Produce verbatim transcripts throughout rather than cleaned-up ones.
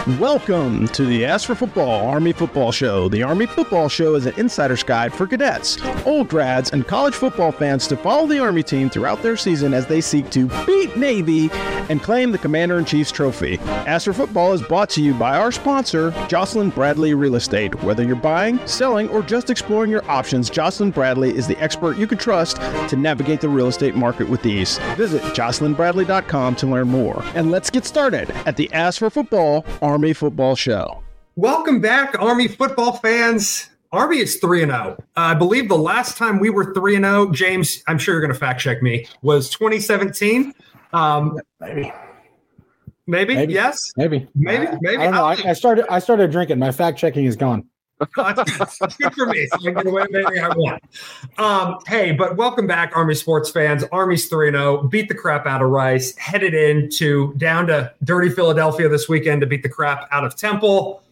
Welcome to the Ask for Football Army Football Show. The Army Football Show is an insider's guide for cadets, old grads, and college football fans to follow the Army team throughout their season as they seek to beat Navy and claim the Commander-in-Chief's trophy. Ask for Football is brought to you by our sponsor, Jocelyn Bradley Real Estate. Whether you're buying, selling, or just exploring your options, Jocelyn Bradley is the expert you can trust to navigate the real estate market with ease. Visit jocelyn bradley dot com to learn more. And let's get started at the Ask for Football Army Football Show. Welcome back, Army football fans. Army is three and oh. Uh, I believe the last time we were three and oh, James, I'm sure you're going to fact check me, was twenty seventeen. Um, maybe. Maybe, maybe. Yes? Maybe. Maybe, maybe. I don't know. I, I started I started drinking. My fact checking is gone. That's good for me. So I can get away with anything I want. Um, hey, but welcome back, Army sports fans. Army's three and oh, beat the crap out of Rice, headed into down to dirty Philadelphia this weekend to beat the crap out of Temple.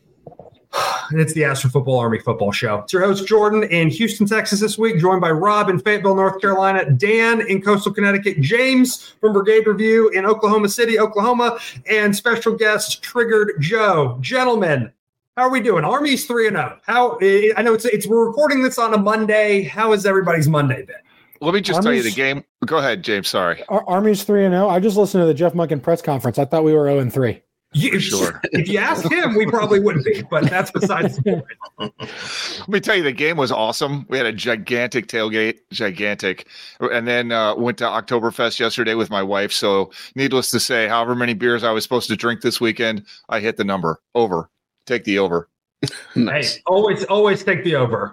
And it's the Ask for Football Army Football Show. It's your host, Jordan, in Houston, Texas this week, joined by Rob in Fayetteville, North Carolina, Dan in Coastal Connecticut, James from Brigade Review in Oklahoma City, Oklahoma, and special guest, Triggered Joe. Gentlemen, how are we doing? Army's three and oh. How I know it's it's we're recording this on a Monday. How has everybody's Monday been? Let me just Army's, tell you the game. Go ahead, James. Sorry. Ar- Army's three and oh. I just listened to the Jeff Munkin press conference. I thought we were oh and three. You, sure. If you asked him, we probably wouldn't be, but that's besides the point. Let me tell you, the game was awesome. We had a gigantic tailgate, gigantic, and then uh, went to Oktoberfest yesterday with my wife. So needless to say, however many beers I was supposed to drink this weekend, I hit the number. Over. Take the over. Nice. Hey, always, always take the over.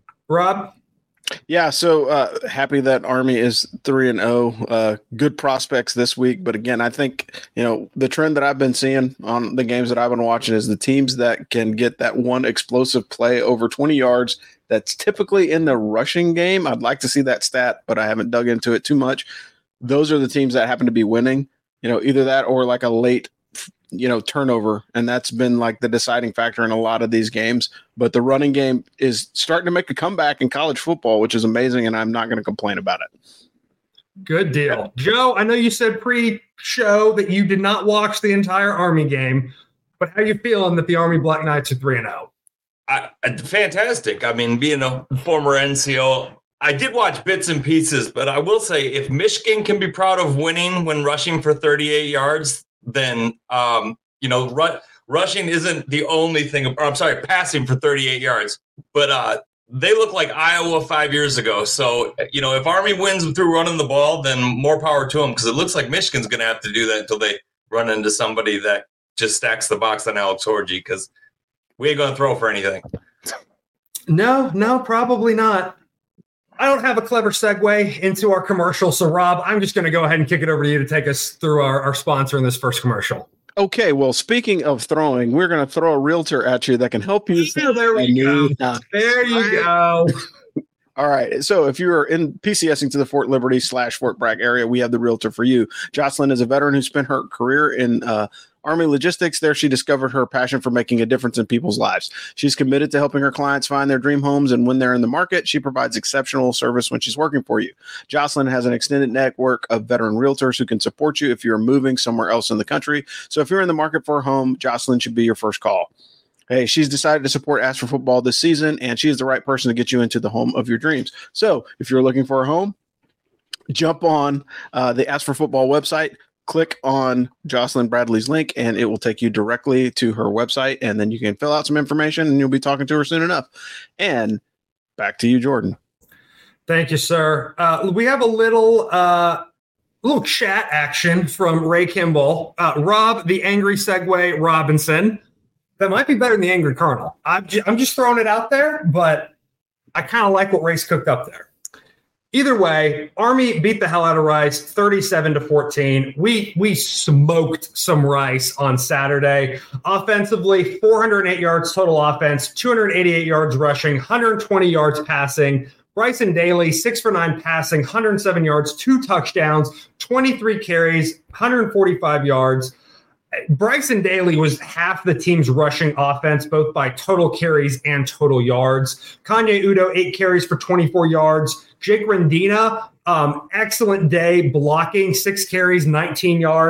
Rob? Yeah, so uh, happy that Army is three and zero. Uh, good prospects this week, but again, I think you know the trend that I've been seeing on the games that I've been watching is the teams that can get that one explosive play over twenty yards. That's typically in the rushing game. I'd like to see that stat, but I haven't dug into it too much. Those are the teams that happen to be winning. You know, either that or like a late you know, turnover, and that's been like the deciding factor in a lot of these games. But the running game is starting to make a comeback in college football, which is amazing, and I'm not going to complain about it. Good deal. Joe, I know you said pre-show that you did not watch the entire Army game, but how are you feeling that the Army Black Knights are three and oh? I, fantastic. I mean, being a former N C O, I did watch bits and pieces, but I will say if Michigan can be proud of winning when rushing for thirty-eight yards, then, um, you know, ru- rushing isn't the only thing, or I'm sorry, passing for thirty-eight yards, but uh, they look like Iowa five years ago. So, you know, if Army wins through running the ball, then more power to them, because it looks like Michigan's going to have to do that until they run into somebody that just stacks the box on Alex Orji, because we ain't going to throw for anything. No, no, probably not. I don't have a clever segue into our commercial. So, Rob, I'm just going to go ahead and kick it over to you to take us through our, our sponsor in this first commercial. Okay, well, speaking of throwing, we're going to throw a realtor at you that can help you. Yeah, there we go. There you go. All right. So if you're in PCSing to the Fort Liberty slash Fort Bragg area, we have the realtor for you. Jocelyn is a veteran who spent her career in uh, Army logistics. There, she discovered her passion for making a difference in people's lives. She's committed to helping her clients find their dream homes, and when they're in the market, she provides exceptional service when she's working for you. Jocelyn has an extended network of veteran realtors who can support you if you're moving somewhere else in the country. So if you're in the market for a home, Jocelyn should be your first call. Hey, she's decided to support Ask for Football this season, and she is the right person to get you into the home of your dreams. So if you're looking for a home, jump on uh, the Ask for Football website, click on Jocelyn Bradley's link, and it will take you directly to her website, and then you can fill out some information, and you'll be talking to her soon enough. And back to you, Jordan. Thank you, sir. Uh, we have a little uh, little chat action from Ray Kimball. Uh, Rob, the angry segue Robinson. That might be better than the angry Colonel. I'm, j- I'm just throwing it out there, but I kind of like what Ray's cooked up there. Either way, Army beat the hell out of Rice, thirty-seven to fourteen. We we smoked some Rice on Saturday. Offensively, four hundred eight yards total offense, two hundred eighty-eight yards rushing, one hundred twenty yards passing. Bryson Daly, six for nine passing, one hundred seven yards, two touchdowns, twenty-three carries, one hundred forty-five yards. Bryson Daly was half the team's rushing offense, both by total carries and total yards. Kanye Udo, eight carries for twenty-four yards. Jake Rendina, um, excellent day blocking, six carries, nineteen yards.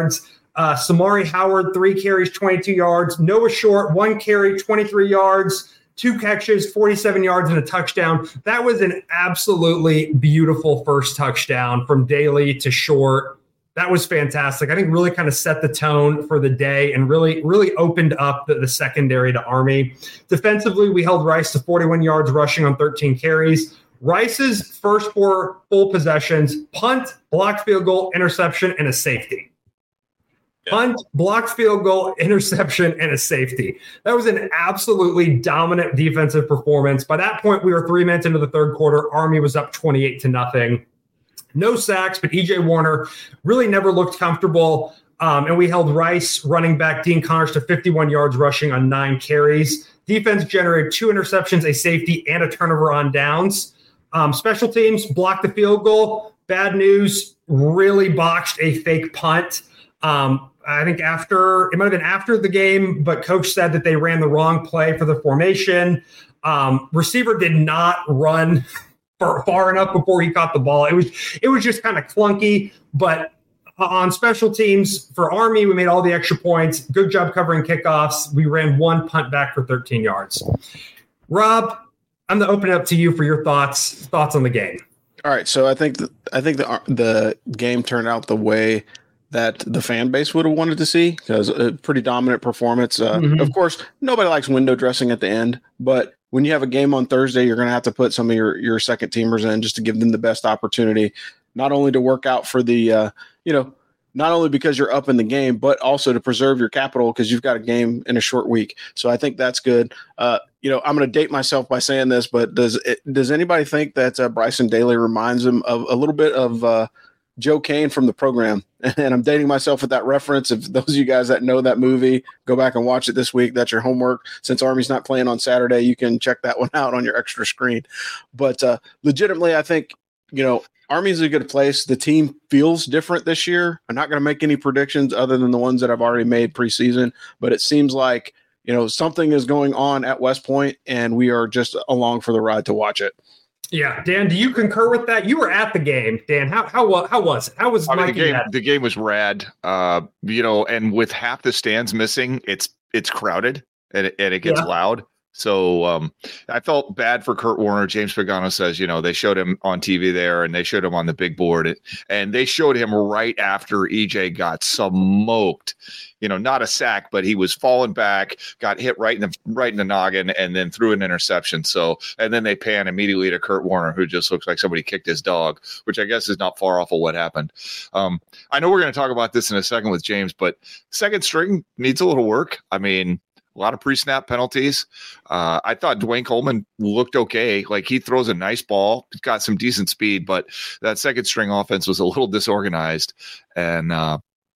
Uh, Samari Howard, three carries, twenty-two yards. Noah Short, one carry, twenty-three yards. Two catches, forty-seven yards, and a touchdown. That was an absolutely beautiful first touchdown from Daly to Short. That was fantastic. I think really kind of set the tone for the day and really, really opened up the, the secondary to Army. Defensively, we held Rice to forty-one yards rushing on thirteen carries. Rice's first four full possessions: punt, blocked field goal, interception, and a safety. Punt, blocked field goal, interception, and a safety. That was an absolutely dominant defensive performance. By that point, we were three minutes into the third quarter. Army was up twenty-eight to nothing. No sacks, but E J Warner really never looked comfortable. Um, and we held Rice running back Dean Connors to fifty-one yards rushing on nine carries. Defense generated two interceptions, a safety, and a turnover on downs. Um, special teams blocked the field goal. Bad news, really botched a fake punt. Um, I think after it might have been after the game, but coach said that they ran the wrong play for the formation. Um, receiver did not run for far enough before he caught the ball. It was it was just kind of clunky. But on special teams for Army, we made all the extra points. Good job covering kickoffs. We ran one punt back for thirteen yards. Rob, I'm going to open it up to you for your thoughts thoughts on the game. All right, so I think the, I think the the game turned out the way that the fan base would have wanted to see, because a pretty dominant performance. Uh, mm-hmm. Of course, nobody likes window dressing at the end, but when you have a game on Thursday, you're going to have to put some of your, your second teamers in just to give them the best opportunity, not only to work out for the, uh, you know, not only because you're up in the game, but also to preserve your capital because you've got a game in a short week. So I think that's good. Uh, you know, I'm going to date myself by saying this, but does it, does anybody think that uh, Bryson Daly reminds him of a little bit of uh, Joe Kane from The Program? And I'm dating myself with that reference. If those of you guys that know that movie, go back and watch it this week. That's your homework. Since Army's not playing on Saturday, you can check that one out on your extra screen. But uh, legitimately, I think, you know, Army's a good place. The team feels different this year. I'm not going to make any predictions other than the ones that I've already made preseason, but it seems like, you know, something is going on at West Point, and we are just along for the ride to watch it. Yeah, Dan, do you concur with that? You were at the game, Dan. How how how was it? How was I mean, the game? At- the game was rad. Uh, you know, and with half the stands missing, it's it's crowded and it, and it gets yeah. loud. So um, I felt bad for Kurt Warner. James Pagano says, you know, they showed him on T V there, and they showed him on the big board, and they showed him right after E J got smoked. You know, not a sack, but he was falling back, got hit right in the right in the noggin, and then threw an interception. So, and then they pan immediately to Kurt Warner, who just looks like somebody kicked his dog, which I guess is not far off of what happened. Um, I know we're going to talk about this in a second with James, but second string needs a little work. I mean, a lot of pre-snap penalties. Uh, I thought Dwayne Coleman looked okay. Like, he throws a nice ball. He's got some decent speed, but that second string offense was a little disorganized. And, uh,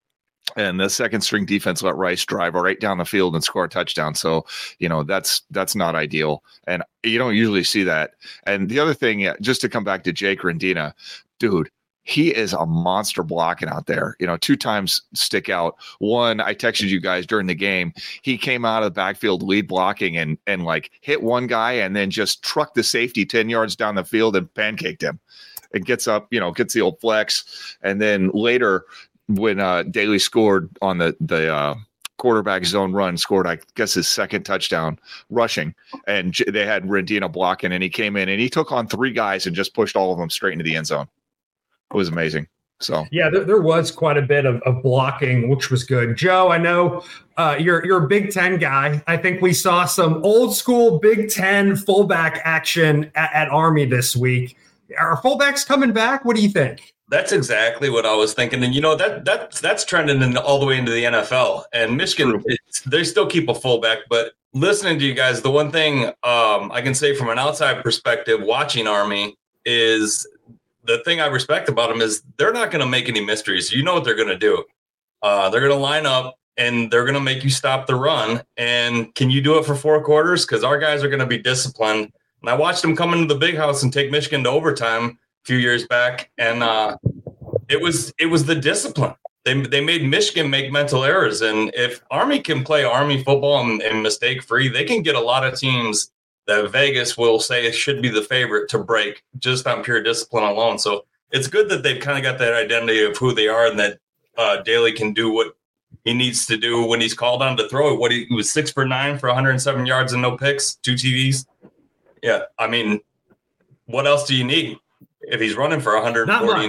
and the second string defense let Rice drive right down the field and score a touchdown. So, you know, that's, that's not ideal. And you don't usually see that. And the other thing, just to come back to Jake Rendina, dude, he is a monster blocking out there. You know, two times stick out. One, I texted you guys during the game. He came out of the backfield lead blocking and and like hit one guy and then just trucked the safety ten yards down the field and pancaked him. It gets up, you know, gets the old flex. And then later when uh, Daly scored on the, the uh, quarterback zone run, scored, I guess, his second touchdown rushing. And j- they had Rendina blocking, and he came in and he took on three guys and just pushed all of them straight into the end zone. It was amazing. So yeah, there, there was quite a bit of, of blocking, which was good. Joe, I know uh, you're you're a Big Ten guy. I think we saw some old school Big Ten fullback action at, at Army this week. Are fullbacks coming back? What do you think? That's exactly what I was thinking, and you know that that that's trending in, all the way into the N F L. And Michigan, it's, they still keep a fullback, but listening to you guys, the one thing um, I can say from an outside perspective, watching Army, is the thing I respect about them is they're not going to make any mysteries. You know what they're going to do. Uh, they're going to line up and they're going to make you stop the run. And can you do it for four quarters? Because our guys are going to be disciplined. And I watched them come into the big house and take Michigan to overtime a few years back. And uh, it was it was the discipline. They they made Michigan make mental errors. And if Army can play Army football and, and mistake-free, they can get a lot of teams that Vegas will say it should be the favorite to break just on pure discipline alone. So it's good that they've kind of got that identity of who they are, and that uh, Daly can do what he needs to do when he's called on to throw. What he, he was six for nine for one hundred seven yards and no picks, two T Ds. Yeah, I mean, what else do you need if he's running for one hundred forty?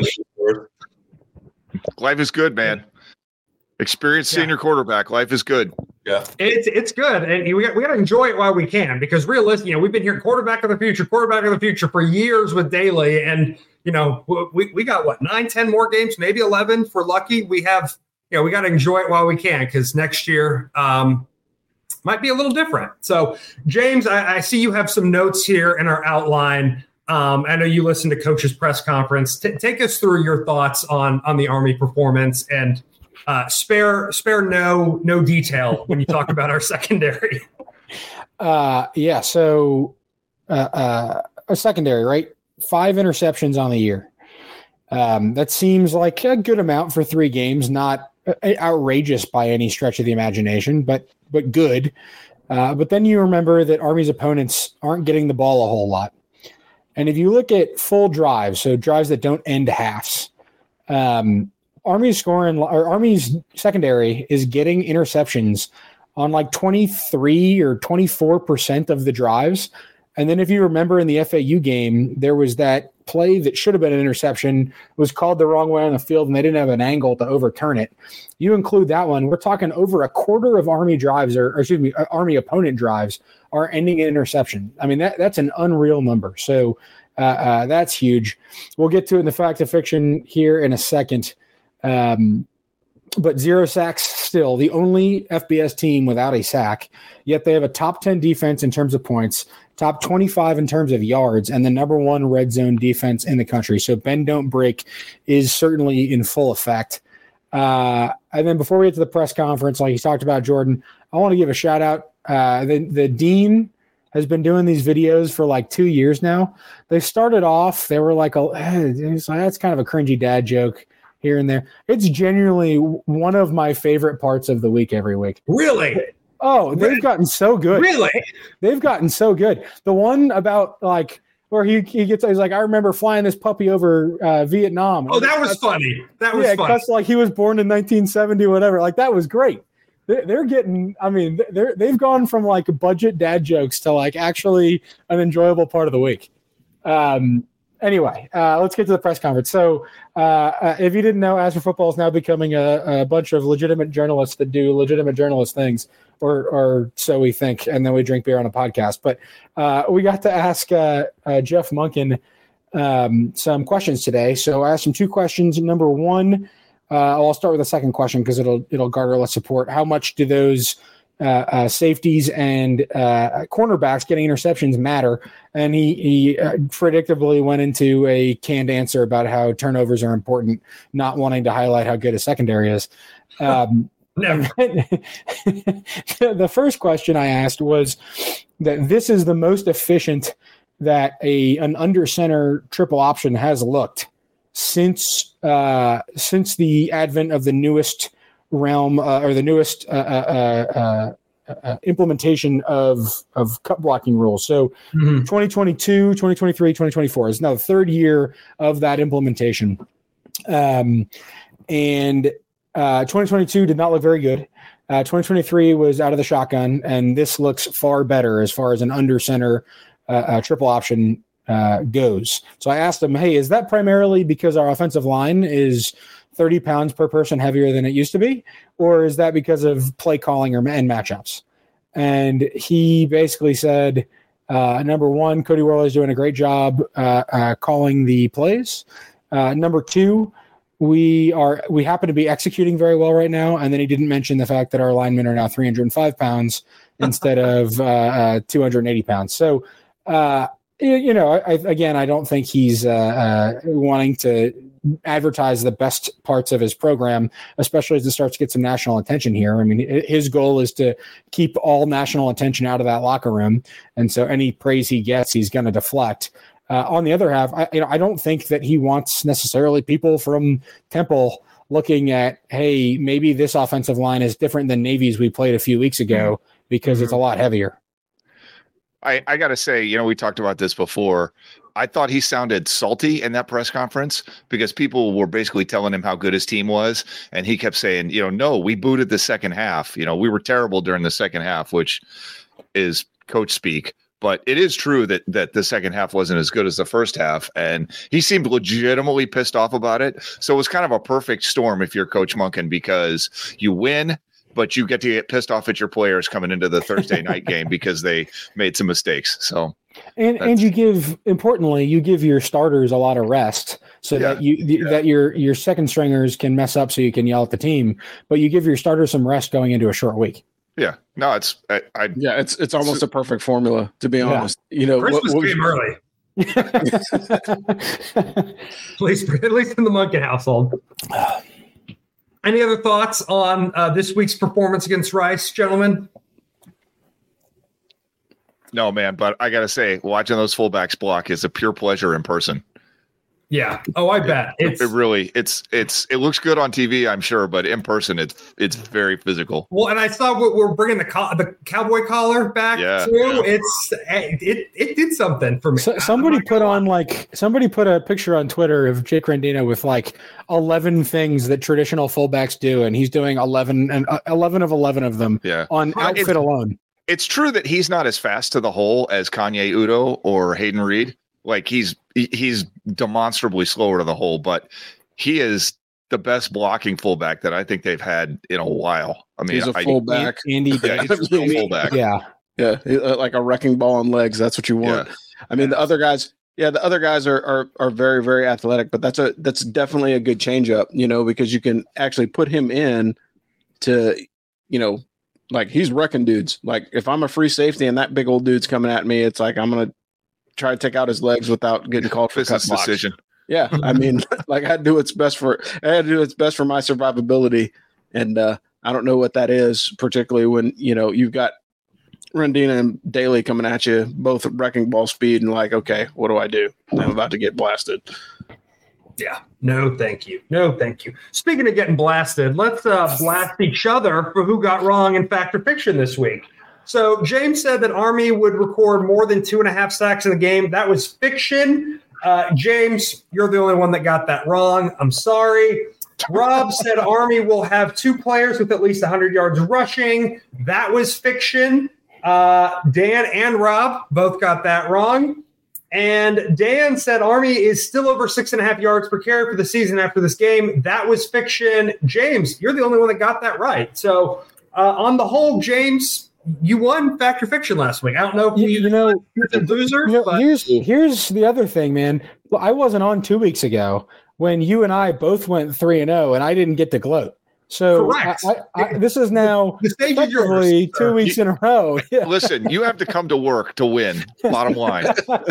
Life is good, man. Experienced yeah. senior quarterback. Life is good. Yeah, it's it's good, and we got we got to enjoy it while we can, because realistically, you know, we've been hearing quarterback of the future, quarterback of the future for years with Daly, and you know, we we got what nine, ten more games, maybe eleven if we're lucky. We have, you know, we got to enjoy it while we can, because next year um, might be a little different. So, James, I, I see you have some notes here in our outline. Um, I know you listened to Coach's press conference. T- take us through your thoughts on on the Army performance, and uh, spare spare no no detail when you talk about our secondary. Uh, yeah. So uh, uh, a secondary, right? Five interceptions on the year. Um, that seems like a good amount for three games. Not outrageous by any stretch of the imagination, but but good. Uh, but then you remember that Army's opponents aren't getting the ball a whole lot. And if you look at full drives, so drives that don't end halves, um, Army's scoring or Army's secondary is getting interceptions on like twenty-three or twenty-four percent of the drives. And then if you remember in the F A U game, there was that play that should have been an interception, was called the wrong way on the field, and they didn't have an angle to overturn it. You include that one, we're talking over a quarter of Army drives, or, or excuse me, Army opponent drives are ending in interception. I mean, that that's an unreal number. So uh, uh, that's huge. We'll get to it in the fact of fiction here in a second. Um, but zero sacks still, the only F B S team without a sack, yet they have a top ten defense in terms of points, top twenty-five in terms of yards, and the number one red zone defense in the country. So bend, don't break is certainly in full effect. Uh, and then before we get to the press conference, like you talked about, Jordan, I want to give a shout out. Uh, the, the dean has been doing these videos for like two years now. They started off, they were like, a, it's like that's kind of a cringy dad joke here and there. It's genuinely one of my favorite parts of the week every week. Really? Oh, they've gotten so good. Really? They've gotten so good. The one about like where he he gets, he's like, I remember flying this puppy over uh, Vietnam. Oh, that was that's, funny. That was yeah, funny. That's like he was born in nineteen seventy, whatever. Like that was great. They're, they're getting, I mean, they're they've gone from like budget dad jokes to like actually an enjoyable part of the week. Um. Anyway, uh, let's get to the press conference. So, uh, uh, if you didn't know, As for Football is now becoming a, a bunch of legitimate journalists that do legitimate journalist things, or or so we think, and then we drink beer on a podcast. But uh, we got to ask uh, uh, Jeff Monken um, some questions today. So I asked him two questions. Number one, uh, I'll start with the second question because it'll it'll garner less support. How much do those Uh, uh, safeties and uh, cornerbacks getting interceptions matter? And he, he uh, predictably went into a canned answer about how turnovers are important, not wanting to highlight how good a secondary is. Um, Never. The first question I asked was that this is the most efficient that a an under center triple option has looked since uh, since the advent of the newest realm uh, or the newest uh, uh, uh, uh, implementation of of cut blocking rules. So mm-hmm. twenty twenty-two, twenty twenty-three, twenty twenty-four is now the third year of that implementation. Um, and uh, twenty twenty-two did not look very good. Uh, twenty twenty-three was out of the shotgun, and this looks far better as far as an under center uh, uh, triple option uh, goes. So I asked him, hey, is that primarily because our offensive line is thirty pounds per person heavier than it used to be, or is that because of play calling or and matchups? And he basically said, uh, number one, Cody Worley is doing a great job uh, uh, calling the plays. Uh, number two, we are we happen to be executing very well right now. And then he didn't mention the fact that our linemen are now three hundred five pounds instead of uh, uh, two hundred eighty pounds. So, uh, you, you know, I, again, I don't think he's uh, uh, wanting to advertise the best parts of his program, especially as it starts to get some national attention here. I mean, his goal is to keep all national attention out of that locker room. And so any praise he gets, he's going to deflect. Uh, on the other half, I, you know, I don't think that he wants necessarily people from Temple looking at, hey, maybe this offensive line is different than Navy's we played a few weeks ago because mm-hmm. it's a lot heavier. I, I got to say, you know, we talked about this before. I thought he sounded salty in that press conference because people were basically telling him how good his team was. And he kept saying, you know, no, we booted the second half. You know, we were terrible during the second half, which is coach speak. But it is true that that the second half wasn't as good as the first half. And he seemed legitimately pissed off about it. So it was kind of a perfect storm if you're Coach Monken, because you win, but you get to get pissed off at your players coming into the Thursday night game because they made some mistakes. So, and and you give, importantly, you give your starters a lot of rest so Yeah. that you Yeah. that your your second stringers can mess up so you can yell at the team, but you give your starters some rest going into a short week. yeah, no, it's I, I Yeah, it's it's almost a perfect formula, to be Yeah. honest. You know, Christmas what- what- came early, at least, at least in the Monken household. Any other thoughts on uh, this week's performance against Rice, gentlemen? no man, but I gotta say, watching those fullbacks block is a pure pleasure in person. Yeah. Oh, I bet. It's It really, it's it's it looks good on T V, I'm sure, but in person, it's it's very physical. well, and I saw we- we're bringing the co- the cowboy collar back Yeah. too. It's it it did something for me. So, somebody put on like somebody put a picture on Twitter of Jake Rendina with like eleven things that traditional fullbacks do, and he's doing eleven and uh, eleven of eleven of them Yeah, on Well, outfit it's- alone. it's true that he's not as fast to the hole as Kanye Udo or Hayden Reed. Like he's he- he's demonstrably slower to the hole, but he is the best blocking fullback that I think they've had in a while. I mean, he's a I, fullback. Andy, yeah, he's a real fullback. yeah, Yeah, he- uh, like a wrecking ball on legs. That's what you want. I mean, the other guys, yeah, the other guys are are are very very athletic, but that's a that's definitely a good change up, you know, because you can actually put him in to, you know, like he's wrecking dudes. Like if I'm a free safety and that big old dude's coming at me, it's like I'm gonna try to take out his legs without getting called for cut business blocks. decision. Yeah, I mean, like I do what's best for I had to do what's best for my survivability, and uh, I don't know what that is, particularly when you know you've got Rendina and Daly coming at you, both wrecking ball speed, and like, okay, what do I do? I'm about to get blasted. Yeah. No, thank you. No, thank you. Speaking of getting blasted, let's uh, blast each other for who got wrong in fact or fiction this week. So James said that Army would record more than two and a half sacks in the game. That was fiction. Uh, James, you're the only one that got that wrong. I'm sorry. Rob said Army will have two players with at least one hundred yards rushing. That was fiction. Uh, Dan and Rob both got that wrong. And Dan said Army is still over six and a half yards per carry for the season after this game. That was fiction. James, you're the only one that got that right. So uh, on the whole, James, you won fact or fiction last week. I don't know if you, you, you know, you're the loser, you know, but here's here's the other thing, man. Well, I wasn't on two weeks ago when you and I both went three and zero, and I didn't get to gloat. So I, Correct. I, I, this is now the stage is yours. effectively sir. two weeks in a row. Yeah. Listen, you have to come to work to win. Bottom line.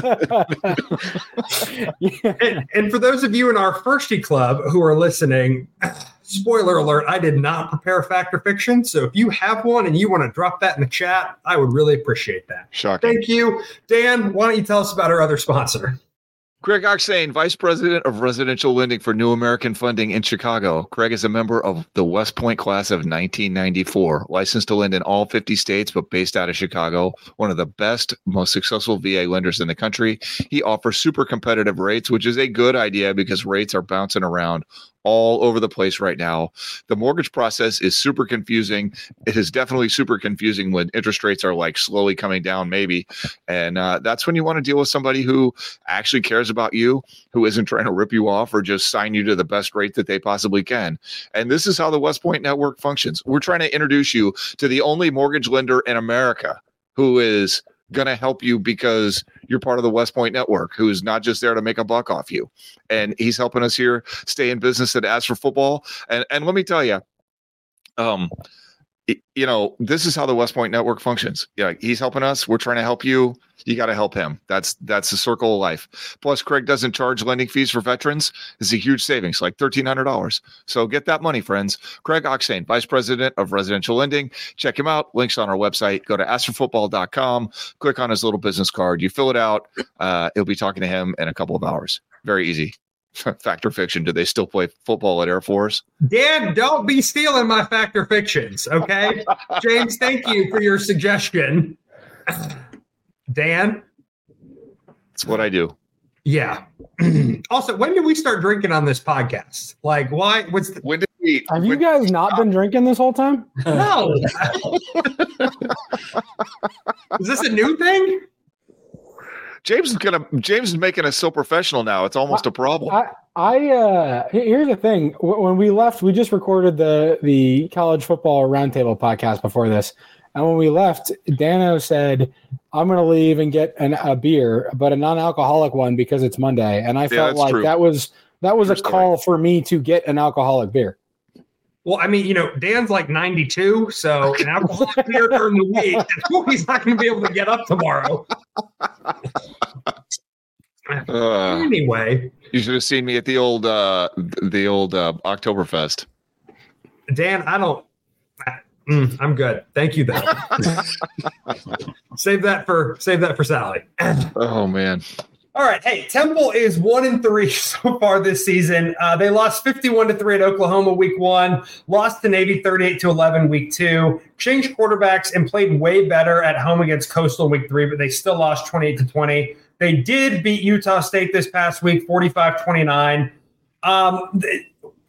Yeah. And, and for those of you in our Firsty Club who are listening, spoiler alert, I did not prepare fact or fiction. So if you have one and you want to drop that in the chat, I would really appreciate that. Shocking. Thank you. Dan, why don't you tell us about our other sponsor? Craig Oxane, Vice President of Residential Lending for New American Funding in Chicago. Craig is a member of the West Point class of nineteen ninety-four, licensed to lend in all fifty states, but based out of Chicago, one of the best, most successful V A lenders in the country. He offers super competitive rates, which is a good idea because rates are bouncing around all over the place right now. The mortgage process is super confusing. It is definitely super confusing when interest rates are like slowly coming down, maybe. And uh, that's when you want to deal with somebody who actually cares about you, who isn't trying to rip you off or just sign you to the best rate that they possibly can. And this is how the West Point Network functions. We're trying to introduce you to the only mortgage lender in America who is going to help you because you're part of the West Point Network, who's not just there to make a buck off you. And he's helping us here stay in business at As for Football. And and let me tell you, um, it, you know, this is how the West Point Network functions. Yeah, he's helping us. We're trying to help you. You got to help him. That's that's the circle of life. Plus, Craig doesn't charge lending fees for veterans. It's a huge savings, like thirteen hundred dollars. So get that money, friends. Craig Oxane, Vice President of Residential Lending. Check him out. Links on our website. Go to ask for football dot com. Click on his little business card. You fill it out. Uh, he'll be talking to him in a couple of hours. Very easy. Fact or fiction? Do they still play football at Air Force? Dan, don't be stealing my fact or fictions, okay? James, thank you for your suggestion. Dan? That's what I do. Yeah. Also, when did we start drinking on this podcast? Like, why? What's the, When did we? Have you when- guys not been drinking this whole time? no? Is this a new thing? James is gonna. James is making us so professional now. It's almost a problem. I, I uh, he- here's the thing. W- When we left, we just recorded the the college football roundtable podcast before this, and when we left, Dano said, "I'm going to leave and get an, a beer, but a non-alcoholic one because it's Monday." And I felt that's like true. that was that was True a story. call for me to get an alcoholic beer. Well, I mean, you know, Dan's like ninety-two, so an alcoholic beer during the week, he's not going to be able to get up tomorrow. Uh, Anyway, you should have seen me at the old, uh, the old uh, Oktoberfest. Dan, I don't. Mm, I'm good. Thank you, though. save that for save that for Sally. Oh man. All right. Hey, Temple is one and three so far this season. Uh, they lost fifty-one to three at Oklahoma week one, lost to Navy thirty-eight to eleven week two, changed quarterbacks and played way better at home against Coastal week three, but they still lost twenty-eight to twenty. They did beat Utah State this past week, forty-five twenty-nine. Um, they,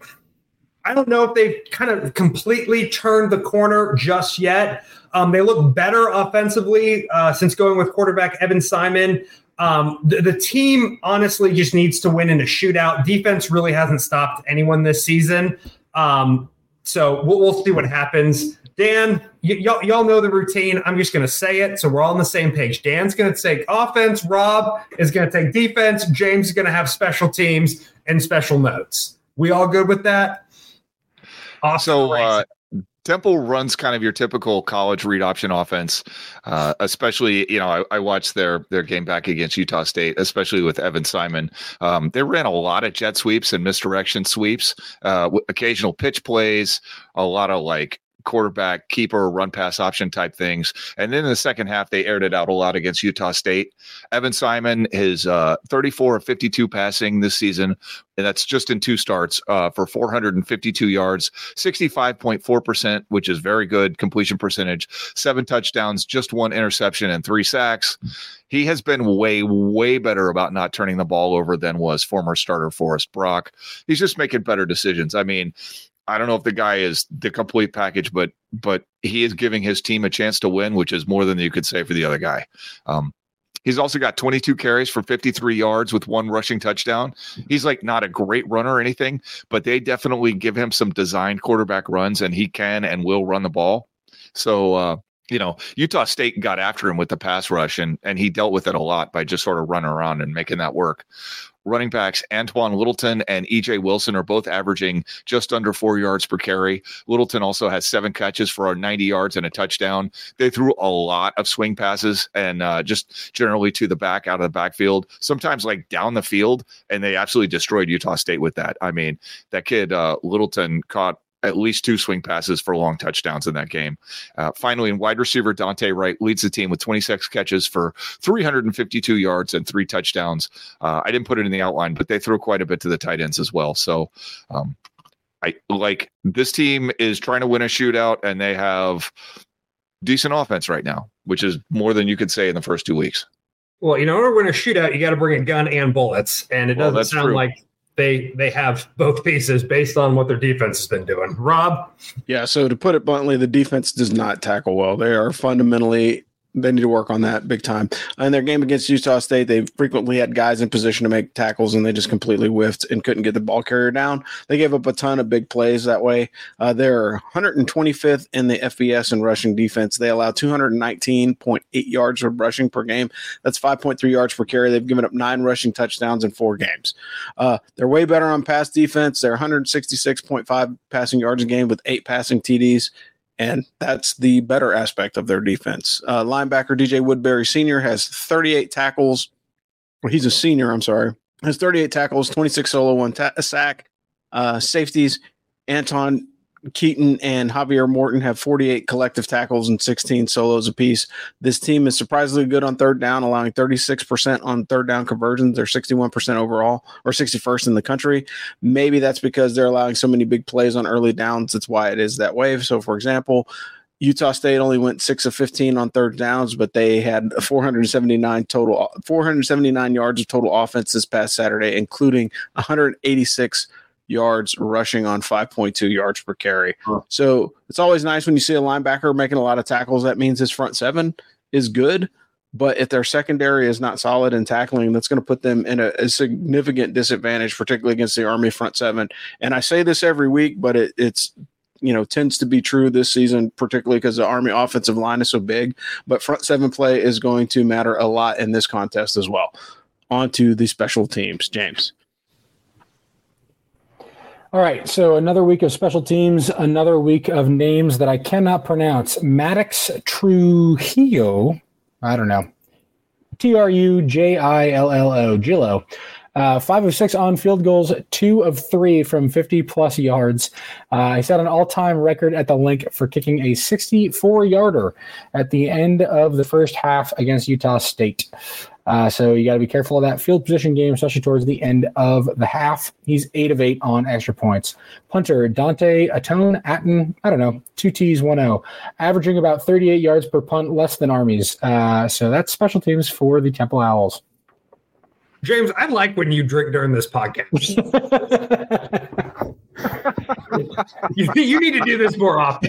I don't know if they've kind of completely turned the corner just yet. Um, they look better offensively uh, since going with quarterback Evan Simon. Um, the, the team honestly just needs to win in a shootout. Defense really hasn't stopped anyone this season. Um, so we'll, we'll see what happens. Dan, y- y'all, y'all know the routine. I'm just going to say it so we're all on the same page. Dan's going to take offense. Rob is going to take defense. James is going to have special teams and special notes. We all good with that? Awesome. So uh, Temple runs kind of your typical college read option offense, uh, especially, you know, I, I watched their their game back against Utah State, especially with Evan Simon. Um, they ran a lot of jet sweeps and misdirection sweeps, uh, with occasional pitch plays, a lot of like quarterback keeper run pass option type things. And then in the second half, they aired it out a lot against Utah State. Evan Simon is uh, thirty-four of fifty-two passing this season, and that's just in two starts uh, for four hundred fifty-two yards, sixty-five point four percent, which is very good completion percentage, seven touchdowns, just one interception and three sacks. He has been way, way better about not turning the ball over than was former starter Forrest Brock. He's just making better decisions. I mean, I don't know if the guy is the complete package, but but he is giving his team a chance to win, which is more than you could say for the other guy. Um, he's also got twenty-two carries for fifty-three yards with one rushing touchdown. He's like not a great runner or anything, but they definitely give him some designed quarterback runs, and he can and will run the ball. So, uh, you know, Utah State got after him with the pass rush, and and he dealt with it a lot by just sort of running around and making that work. Running backs Antoine Littleton and E J Wilson are both averaging just under four yards per carry. Littleton also has seven catches for ninety yards and a touchdown. They threw a lot of swing passes and uh, just generally to the back, out of the backfield, sometimes like down the field, and they absolutely destroyed Utah State with that. I mean, that kid uh, Littleton caught at least two swing passes for long touchdowns in that game. Uh, finally, in wide receiver, Dante Wright leads the team with twenty-six catches for three hundred fifty-two yards and three touchdowns. Uh, I didn't put it in the outline, but they throw quite a bit to the tight ends as well. So um, I like this team is trying to win a shootout, and they have decent offense right now, which is more than you could say in the first two weeks. Well, you know, in order to win a shootout, you got to bring a gun and bullets, and it Well, doesn't that's sound true. like they they have both pieces based on what their defense has been doing. Rob, Yeah, so to put it bluntly, the defense does not tackle well. They are fundamentally, they need to work on that big time. In their game against Utah State, they frequently had guys in position to make tackles, and they just completely whiffed and couldn't get the ball carrier down. They gave up a ton of big plays that way. Uh, they're one hundred twenty-fifth in the F B S in rushing defense. They allow two hundred nineteen point eight yards of rushing per game. That's five point three yards per carry. They've given up nine rushing touchdowns in four games. Uh, they're way better on pass defense. They're one hundred sixty-six point five passing yards a game with eight passing T Ds. And that's the better aspect of their defense. Uh, linebacker D J Woodbury Senior has thirty-eight tackles. Well, he's a senior, I'm sorry. Has thirty-eight tackles, twenty-six solo, one ta- sack. Uh, safeties, Anton Keaton and Javier Morton have forty-eight collective tackles and sixteen solos apiece. This team is surprisingly good on third down, allowing thirty-six percent on third down conversions. They're sixty-one percent overall, or sixty-first in the country. Maybe that's because they're allowing so many big plays on early downs. That's why it is that way. So, for example, Utah State only went six of fifteen on third downs, but they had four hundred seventy-nine total, four hundred seventy-nine yards of total offense this past Saturday, including one hundred eighty-six yards rushing on five point two yards per carry. Huh. So it's always nice when you see a linebacker making a lot of tackles. That means his front seven is good. But if their secondary is not solid in tackling, that's going to put them in a, a significant disadvantage, particularly against the Army front seven. And I say this every week, but it, it's, you know, tends to be true this season, particularly because the Army offensive line is so big. But front seven play is going to matter a lot in this contest as well. On to the special teams, James. All right, so another week of special teams, another week of names that I cannot pronounce. Maddox Trujillo. I don't know. T R U J I L L O, Gillo. Uh, five of six on field goals, two of three from fifty-plus yards. Uh, he set an all-time record at the link for kicking a sixty-four-yarder at the end of the first half against Utah State. Uh, so you got to be careful of that field position game, especially towards the end of the half. He's eight of eight on extra points. Punter, Dante Atone, Atten, I don't know, two T's, one O, averaging about thirty-eight yards per punt, less than Army's. Uh, so that's special teams for the Temple Owls. James, I like when you drink during this podcast. you, you need to do this more often.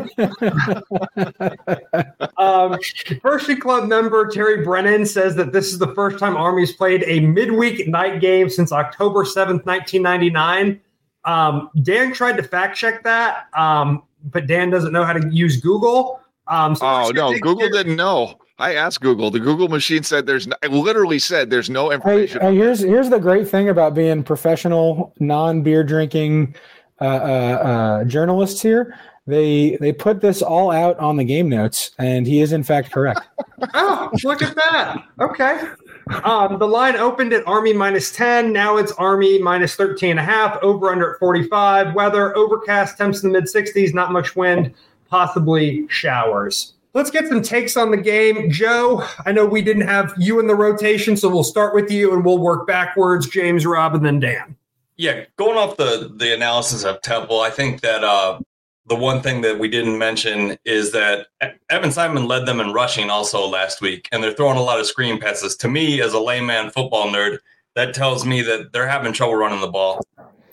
um, Pershing Club member Terry Brennan says that this is the first time Army's played a midweek night game since October seventh, nineteen ninety-nine. Um, Dan tried to fact check that, um, but Dan doesn't know how to use Google. Um, so oh, no, Google didn't know. I asked Google. The Google machine said there's no, it literally said there's no information. Hey, hey, here's here's the great thing about being professional, non-beer drinking uh, uh, uh, journalists here. They they put this all out on the game notes, and he is in fact correct. Oh, look at that. Okay. Um, the line opened at Army minus ten. Now it's Army minus thirteen and a half. Over under at forty-five. Weather overcast, temps in the mid sixties. Not much wind. Possibly showers. Let's get some takes on the game. Joe, I know we didn't have you in the rotation, so we'll start with you and we'll work backwards. James, Rob, and then Dan. Yeah, going off the, the analysis of Temple, I think that uh, the one thing that we didn't mention is that Evan Simon led them in rushing also last week, and they're throwing a lot of screen passes. To me, as a layman football nerd, that tells me that they're having trouble running the ball.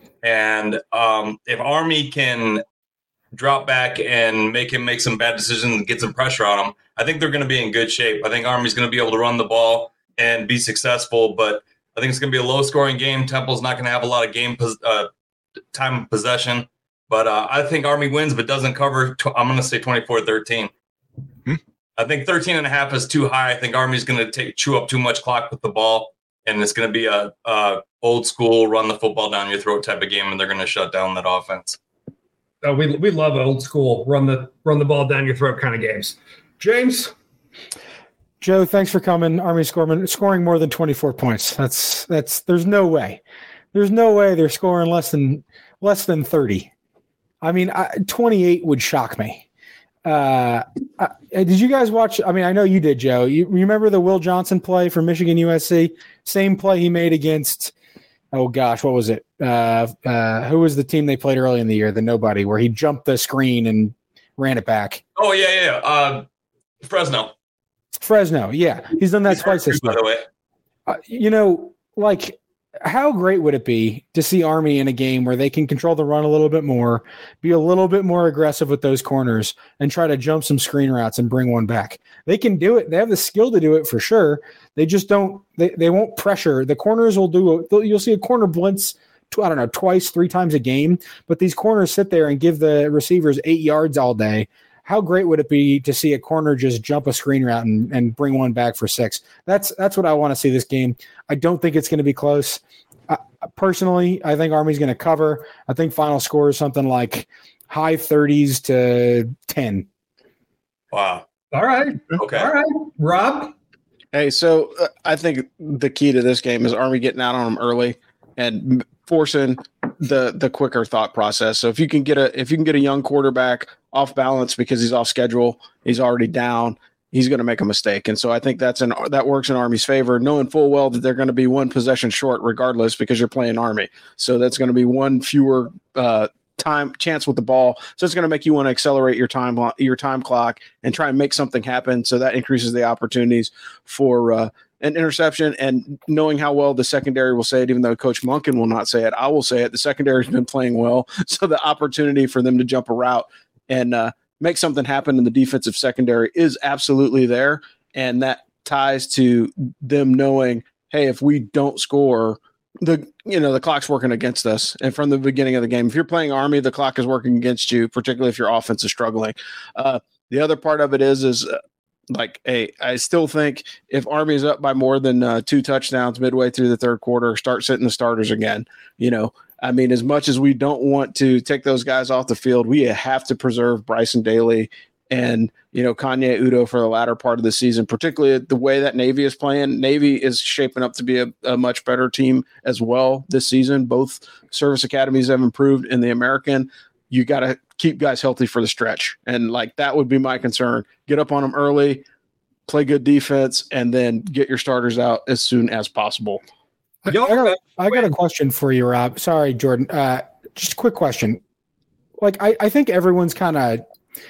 And um, if Army can drop back and make him make some bad decisions and get some pressure on him, I think they're going to be in good shape. I think Army's going to be able to run the ball and be successful, but I think it's going to be a low-scoring game. Temple's not going to have a lot of game pos- uh, time of possession, but uh, I think Army wins but doesn't cover. Tw- I'm going to say twenty-four thirteen. Hmm? I think thirteen and a half is too high. I think Army's going to take chew up too much clock with the ball, and it's going to be a, a old-school run the football down your throat type of game, and they're going to shut down that offense. Oh, we we love old school run the run the ball down your throat kind of games. James, Joe, thanks for coming. Army scoring scoring more than twenty-four points. That's that's there's no way, there's no way they're scoring less than less than thirty. I mean, I, twenty-eight would shock me. Uh, I, did you guys watch? I mean, I know you did, Joe. You remember the Will Johnson play for Michigan U S C? Same play he made against. Oh gosh, what was it? Uh, uh, who was the team they played early in the year? The nobody, where he jumped the screen and ran it back. Oh yeah, yeah. Uh, Fresno. Fresno, yeah, he's done that he's twice this by the way. Uh, you know, like, how great would it be to see Army in a game where they can control the run a little bit more, be a little bit more aggressive with those corners, and try to jump some screen routes and bring one back? They can do it. They have the skill to do it for sure. They just don't. They, they won't pressure. The corners will do. A, you'll see a corner blitz. I don't know, twice, three times a game. But these corners sit there and give the receivers eight yards all day. How great would it be to see a corner just jump a screen route and, and bring one back for six? That's that's what I want to see this game. I don't think it's going to be close. Uh, personally, I think Army's going to cover. I think final score is something like high thirties to ten. Wow. All right. Okay. All right. Rob? Hey, so uh, I think the key to this game is Army getting out on them early and forcing the the quicker thought process. So if you can get a if you can get a young quarterback off balance because he's off schedule, he's already down, he's going to make a mistake. And so I think that's an that works in Army's favor, knowing full well that they're going to be one possession short regardless because you're playing Army. So that's going to be one fewer uh, time chance with the ball. So it's going to make you want to accelerate your time your time clock and try and make something happen. So that increases the opportunities for uh, an interception. And knowing how well the secondary will say it, even though Coach Monken will not say it, I will say it. The secondary has been playing well. So the opportunity for them to jump a route and uh, make something happen in the defensive secondary is absolutely there. And that ties to them knowing, hey, if we don't score, the you know the clock's working against us. And from the beginning of the game, if you're playing Army, the clock is working against you, particularly if your offense is struggling. Uh, the other part of it is is uh, like a I still think if Army is up by more than uh, two touchdowns midway through the third quarter, start sitting the starters again. You know, I mean, as much as we don't want to take those guys off the field, we have to preserve Bryson Daly and, you know, Kanye Udo for the latter part of the season, particularly the way that Navy is playing. Navy is shaping up to be a, a much better team as well this season. Both service academies have improved in the American. You got to keep guys healthy for the stretch. And like, that would be my concern. Get up on them early, play good defense, and then get your starters out as soon as possible. I got, I got a question for you, Rob. Sorry, Jordan. Uh, just a quick question. Like, I, I think everyone's kind of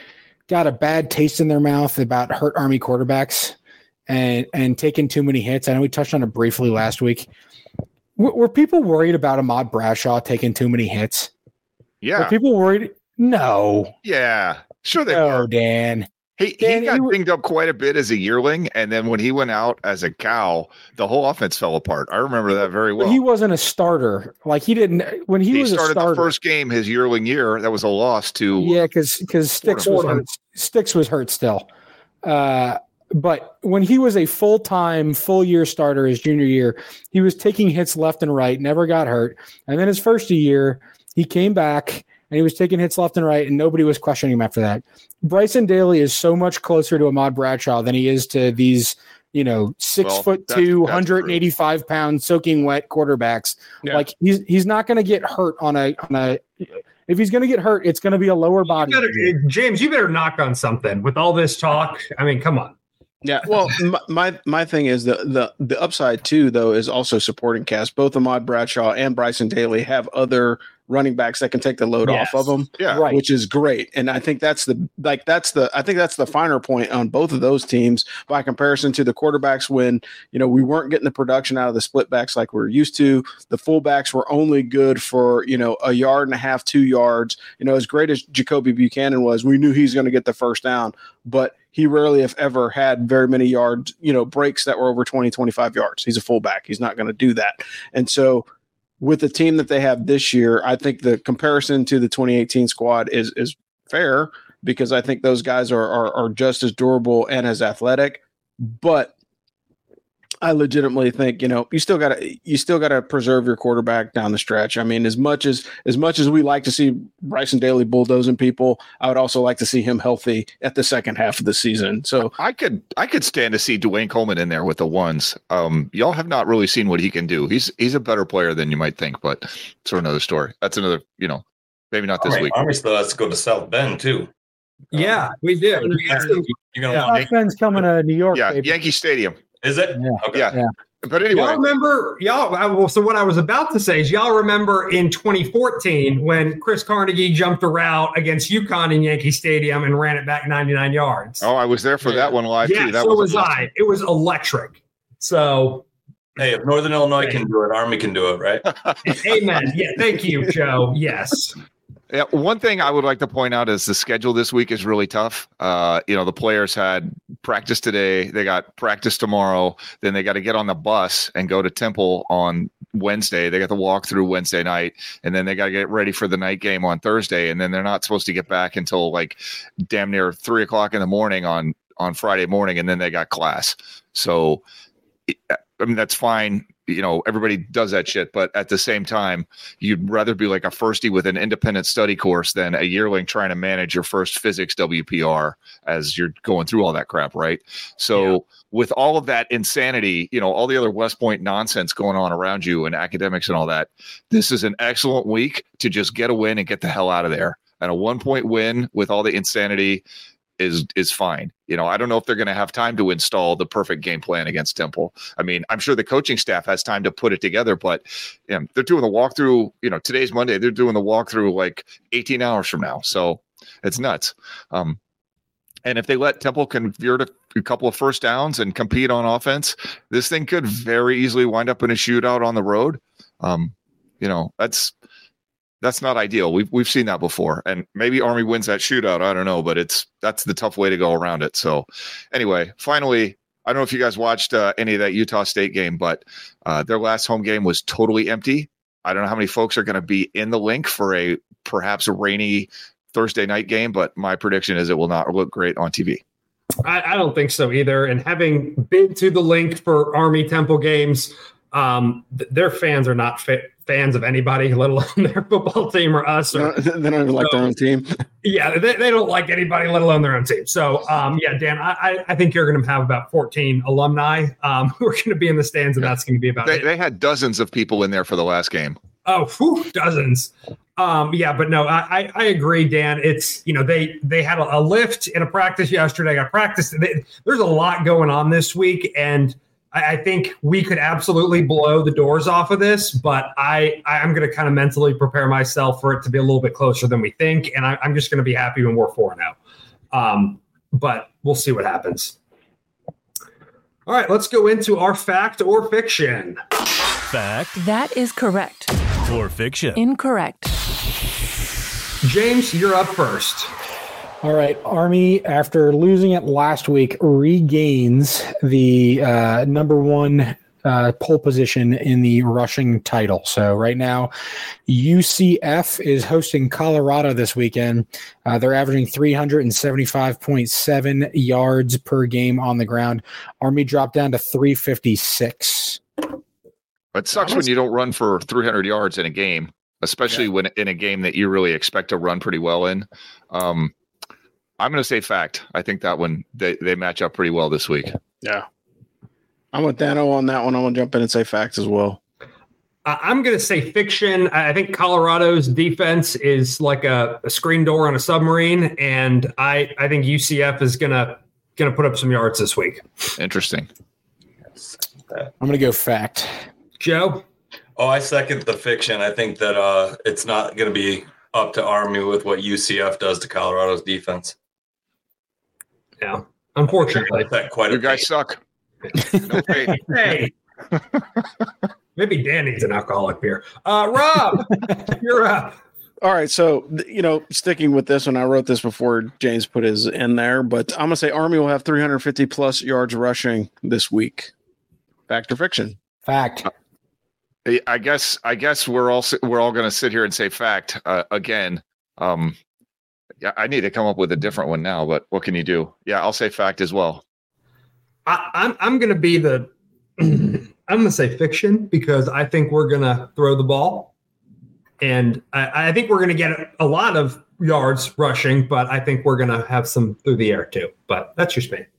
got a bad taste in their mouth about hurt Army quarterbacks and and taking too many hits. I know we touched on it briefly last week. W- were people worried about Ahmad Bradshaw taking too many hits? Yeah. Were people worried? No. Yeah. Sure they no, were. Dan. He, Dan, he got he, dinged up quite a bit as a yearling, and then when he went out as a cow, the whole offense fell apart. I remember that very well. He wasn't a starter. Like he didn't when he, he was started a starter. the first game his yearling year. That was a loss to yeah, because because Sticks was hurt. Sticks was hurt still. Uh, but when he was a full time, full year starter his junior year, he was taking hits left and right, never got hurt. And then his first year, he came back and he was taking hits left and right, and nobody was questioning him after that. Bryson Daly is so much closer to Ahmad Bradshaw than he is to these, you know, six well, foot that's, two, that's one hundred eighty-five true. Pound soaking wet quarterbacks. Yeah. Like he's he's not going to get hurt on a on a. If he's going to get hurt, it's going to be a lower body. You better, James, you better knock on something with all this talk. I mean, come on. Yeah, well, my, my my thing is the the the upside too, though, is also supporting cast. Both Ahmad Bradshaw and Bryson Daly have other running backs that can take the load Yes. off of them, yeah, Right. which is great. And I think that's the like that's the I think that's the finer point on both of those teams by comparison to the quarterbacks when, you know, we weren't getting the production out of the split backs like we were used to. The fullbacks were only good for, you know, a yard and a half, two yards. You know, as great as Jacoby Buchanan was, we knew he's going to get the first down, but he rarely, if ever, had very many yards, you know, breaks that were over twenty, twenty-five yards. He's a fullback. He's not going to do that. And so with the team that they have this year, I think the comparison to the twenty eighteen squad is is fair because I think those guys are are, are just as durable and as athletic. But I legitimately think, you know, you still got to you still got to preserve your quarterback down the stretch. I mean, as much as as much as we like to see Bryson Daly bulldozing people, I would also like to see him healthy at the second half of the season. So I could I could stand to see Dwayne Coleman in there with the ones. Um, y'all have not really seen what he can do. He's he's a better player than you might think, but it's another story. That's another, you know, maybe not this Army, week. Army still has to go to South Bend too. Yeah, we did. You're gonna Yeah. want Offense coming to New York. Yeah, baby. Yankee Stadium. is it? Yeah. Okay. Yeah. Yeah. But anyway, Y'all remember, y'all, I- well, so what I was about to say is y'all remember in twenty fourteen when Chris Carnegie jumped a route against UConn in Yankee Stadium and ran it back ninety-nine yards. oh, I was there for that one live yeah, too. That so was awesome. I. It was electric. So, Hey, if Northern Illinois can do it, Army can do it, right? amen. Yeah, thank you, Joe. Yes. Yeah, one thing I would like to point out is the schedule this week is really tough. Uh, you know, the players had practice today, they got practice tomorrow, then they got to get on the bus and go to Temple on Wednesday. They got to walk through Wednesday night, and then they got to get ready for the night game on Thursday, and then they're not supposed to get back until like damn near three o'clock in the morning on on Friday morning, and then they got class. So, I mean, that's fine. You know, everybody does that shit, but at the same time, you'd rather be like a firstie with an independent study course than a yearling trying to manage your first physics W P R as you're going through all that crap, right? So yeah. With all of that insanity, you know, all the other West Point nonsense going on around you and academics and all that, this is an excellent week to just get a win and get the hell out of there. And a one-point win with all the insanity is is fine. You know, I don't know if they're going to have time to install the perfect game plan against Temple. I mean, I'm sure the coaching staff has time to put it together, but you know, they're doing the walkthrough. You know, today's Monday. They're doing the walkthrough like eighteen hours from now. So it's nuts. Um, and if they let Temple convert a, a couple of first downs and compete on offense, this thing could very easily wind up in a shootout on the road. Um, you know, that's. That's not ideal. We've we've seen that before, and maybe Army wins that shootout. I don't know, but it's that's the tough way to go around it. So, anyway, finally, I don't know if you guys watched uh, any of that Utah State game, but uh, their last home game was totally empty. I don't know how many folks are going to be in the link for a perhaps a rainy Thursday night game, but my prediction is it will not look great on T V. I, I don't think so either. And having been to the link for Army Temple games, um, th- their fans are not fit. fans of anybody, let alone their football team or us. Or, they don't even like so, their own team. Yeah, they, they don't like anybody, let alone their own team. So, um, yeah, Dan, I, I think you're going to have about fourteen alumni um, who are going to be in the stands, and that's going to be about they, it. They had dozens of people in there for the last game. Oh, whew, dozens. Um, yeah, but no, I, I agree, Dan. It's, you know, they they had a, a lift in a practice yesterday. I practiced. They, there's a lot going on this week, and I think we could absolutely blow the doors off of this, but I, I'm going to kind of mentally prepare myself for it to be a little bit closer than we think, and I, I'm just going to be happy when we're four and oh. Um, but we'll see what happens. All right, let's go into our fact or fiction. Fact. That is correct. Or fiction. Incorrect. James, you're up first. All right, Army, after losing it last week, regains the uh, number one uh, pole position in the rushing title. So right now, U C F is hosting Colorado this weekend. Uh, they're averaging three seventy-five point seven yards per game on the ground. Army dropped down to three fifty-six. It sucks when you don't run for three hundred yards in a game, especially yeah. when in a game that you really expect to run pretty well in. Um, I'm going to say fact. I think that one, they, they match up pretty well this week. Yeah. I'm with Dano on that one. I'm going to jump in and say fact as well. Uh, I'm going to say fiction. I think Colorado's defense is like a, a screen door on a submarine, and I, I think U C F is going to going to put up some yards this week. Interesting. I'm going to go fact. Joe? Oh, I second the fiction. I think that uh, it's not going to be up to Army with what U C F does to Colorado's defense. Yeah, unfortunately. That quite you guys suck. No hey. Maybe Dan needs an alcoholic beer. Uh, Rob, you're up. All right, so, you know, sticking with this one, I wrote this before James put his in there, but I'm going to say Army will have three hundred fifty plus yards rushing this week. Fact or fiction? Fact. I guess I guess we're all we're all going to sit here and say fact uh, again. Um, yeah, I need to come up with a different one now, but what can you do? Yeah, I'll say fact as well. I, I'm I'm going to be the I'm going to say fiction because I think we're going to throw the ball, and I, I think we're going to get a lot of yards rushing, but I think we're going to have some through the air too. But that's your spin.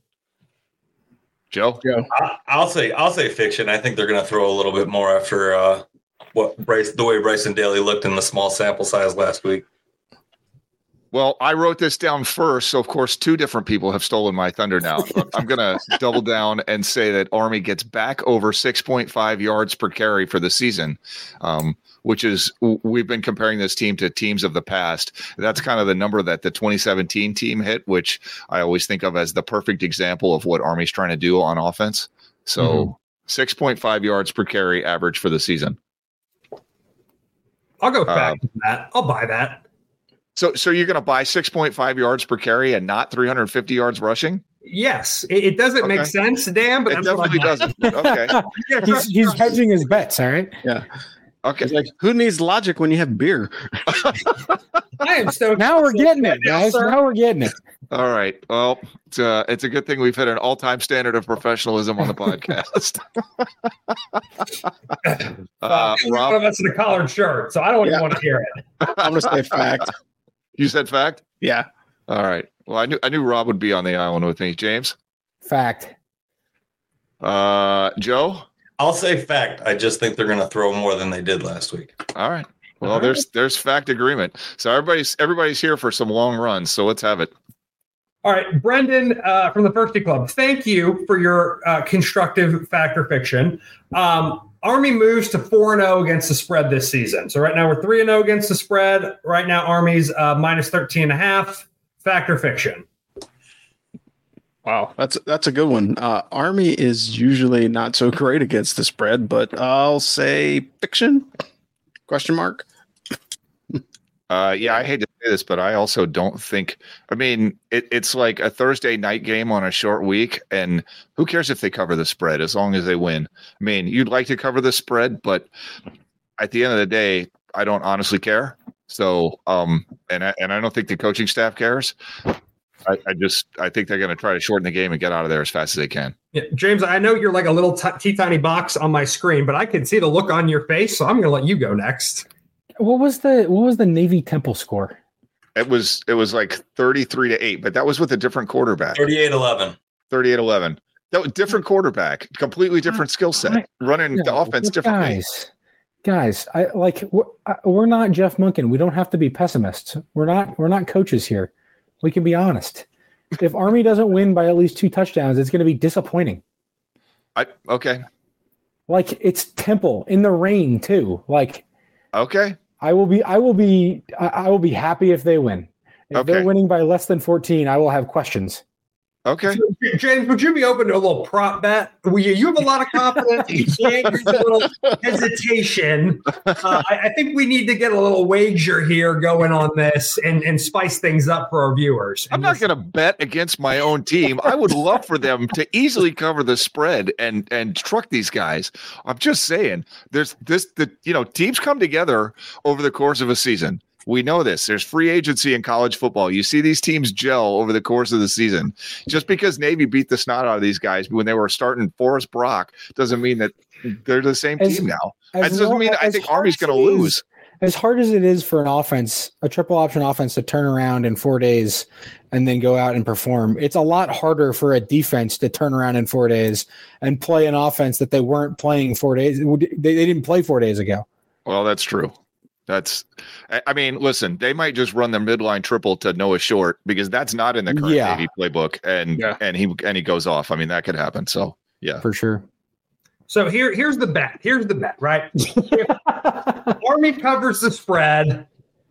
Joe? Joe. I'll say I'll say fiction. I think they're going to throw a little bit more after uh, what Bryce, the way Bryson Daly looked in the small sample size last week. Well, I wrote this down first, so of course two different people have stolen my thunder now. I'm going to double down and say that Army gets back over six point five yards per carry for the season, um, which is we've been comparing this team to teams of the past. That's kind of the number that the twenty seventeen team hit, which I always think of as the perfect example of what Army's trying to do on offense. So mm-hmm. six point five yards per carry average for the season. I'll go back uh, to that. I'll buy that. So, so you're going to buy six point five yards per carry and not three hundred fifty yards rushing? Yes, it, it doesn't okay. make sense, Dan. But it definitely doesn't. Okay, he's, he's hedging his bets. All right. Yeah. Okay. He's like, who needs logic when you have beer? I am stoked. Now we're getting it, guys. Now, now we're getting it. All right. Well, it's, uh, it's a good thing we've hit an all-time standard of professionalism on the podcast. uh, Rob, one of us in a collared shirt, so I don't yeah. even want to hear it. I'm going to say fact. You said fact? Yeah. All right. Well, I knew I knew Rob would be on the island with me. James? Fact. Uh, Joe? I'll say fact. I just think they're going to throw more than they did last week. All right. Well, All there's right. there's fact agreement. So everybody's everybody's here for some long runs. So let's have it. All right, Brendan uh, from the Firsty Club, thank you for your uh, constructive fact or fiction. Um, Army moves to four and oh against the spread this season. So right now we're three and oh against the spread. Right now Army's uh, minus thirteen and a half. Fact or fiction? Wow, that's that's a good one. Uh, Army is usually not so great against the spread, but I'll say fiction? Question mark. Uh, yeah, I hate to say this, but I also don't think. I mean, it, it's like a Thursday night game on a short week, and who cares if they cover the spread as long as they win? I mean, you'd like to cover the spread, but at the end of the day, I don't honestly care. So, um, and I, and I don't think the coaching staff cares. I, I just I think they're going to try to shorten the game and get out of there as fast as they can. Yeah, James, I know you're like a little t- teeny tiny box on my screen, but I can see the look on your face, so I'm going to let you go next. What was the what was the Navy Temple score? It was it was like thirty-three to eight, but that was with a different quarterback. thirty-eight eleven. thirty-eight eleven. That was different quarterback, completely different skill set, running yeah, the offense differently. Guys, guys, I like we're, we're not Jeff Monken. We don't have to be pessimists. We're not we're not coaches here. We can be honest. If Army doesn't win by at least two touchdowns, it's going to be disappointing. I okay. Like it's Temple in the rain too. Like okay. I will be I will be I, I will be happy if they win. If okay. they're winning by less than fourteen, I will have questions. Okay. So, James, would you be open to a little prop bet? Well, you, you have a lot of confidence. Yeah, there's a little hesitation. Uh, I, I think we need to get a little wager here going on this and, and spice things up for our viewers. I'm not going to bet against my own team. I would love for them to easily cover the spread and and truck these guys. I'm just saying, there's this the you know teams come together over the course of a season. We know this. There's free agency in college football. You see these teams gel over the course of the season. Just because Navy beat the snot out of these guys when they were starting Forrest Brock doesn't mean that they're the same as, team now. That doesn't mean I think Army's going to lose. As hard as it is for an offense, a triple option offense to turn around in four days and then go out and perform, it's a lot harder for a defense to turn around in four days and play an offense that they weren't playing four days. They, they didn't play four days ago. Well, that's true. That's, I mean, listen, they might just run their midline triple to Noah Short because that's not in the current yeah. Navy playbook, and yeah. and he and he goes off. I mean, that could happen. So yeah, for sure. So here, here's the bet. Here's the bet, right? Army covers the spread.